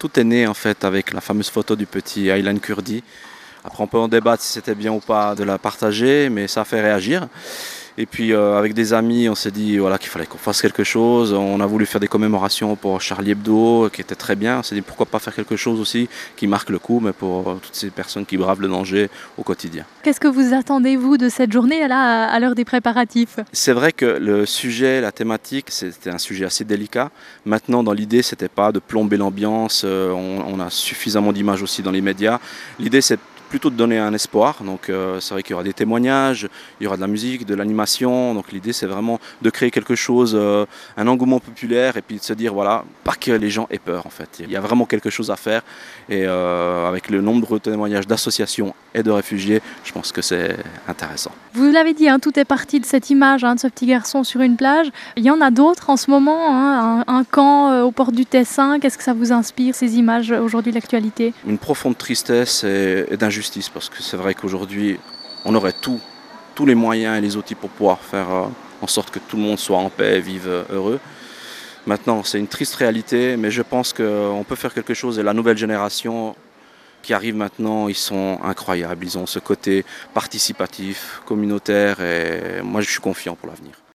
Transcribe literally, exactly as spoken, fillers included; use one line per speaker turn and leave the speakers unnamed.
tout est né en fait avec la fameuse photo du petit Aylan Kurdi. Après on peut en débattre si c'était bien ou pas de la partager, mais ça a fait réagir. Et puis euh, avec des amis, on s'est dit voilà, qu'il fallait qu'on fasse quelque chose. On a voulu faire des commémorations pour Charlie Hebdo, qui était très bien. On s'est dit pourquoi pas faire quelque chose aussi qui marque le coup, mais pour euh, toutes ces personnes qui bravent le danger au quotidien.
Qu'est-ce que vous attendez, vous, de cette journée là, à l'heure des préparatifs?
C'est vrai que le sujet, la thématique, c'était un sujet assez délicat. Maintenant, dans l'idée, c'était pas de plomber l'ambiance. Euh, on, on a suffisamment d'images aussi dans les médias. L'idée, c'est plutôt de donner un espoir. Donc euh, c'est vrai qu'il y aura des témoignages, il y aura de la musique, de l'animation. Donc l'idée c'est vraiment de créer quelque chose, euh, un engouement populaire et puis de se dire voilà, pas que les gens aient peur en fait. Il y a vraiment quelque chose à faire et euh, avec le nombre de témoignages d'associations et de réfugiés, je pense que c'est intéressant.
Vous l'avez dit, hein, tout est parti de cette image hein, de ce petit garçon sur une plage. Il y en a d'autres en ce moment, hein, un, un camp euh, aux portes du Tessin. Qu'est-ce que ça vous inspire, ces images aujourd'hui de l'actualité?
Une profonde tristesse et, et d'injustice parce que c'est vrai qu'aujourd'hui on aurait tout, tous les moyens et les outils pour pouvoir faire euh, en sorte que tout le monde soit en paix et vive euh, heureux. Maintenant c'est une triste réalité mais je pense qu'on peut faire quelque chose et la nouvelle génération qui arrive maintenant, ils sont incroyables, ils ont ce côté participatif, communautaire et moi je suis confiant pour l'avenir.